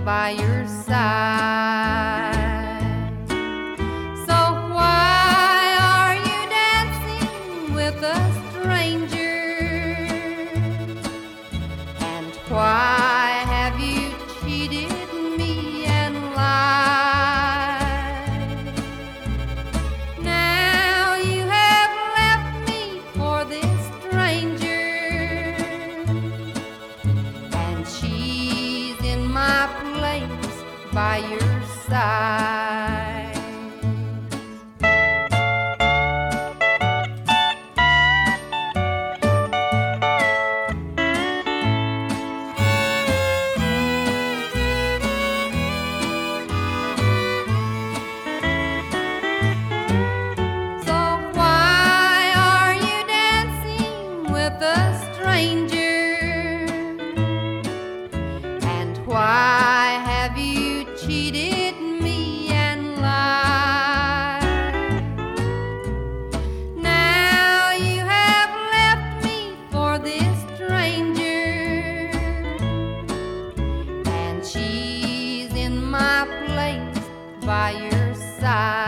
by your side. So why are you dancing with a stranger? And why have you cheated me and lied? Now you have left me for this stranger, and she's in my place by your side. So why are you dancing with a stranger? And why have you cheated me and lied? Now you have left me for this stranger, and she's in my place by your side.